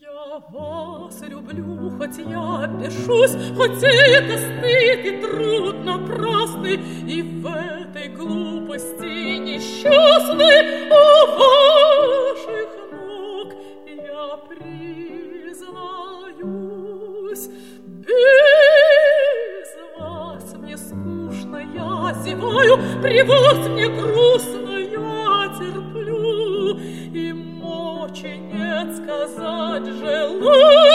Я вас люблю, хоть я бешусь, хоть это стыд и труд напрасный, и в этой глупости несчастной у ваших ног я признаюсь. Без вас мне скучно, я зеваю, при вас мне грустно, я терплю, и мочи нет сказать желаю.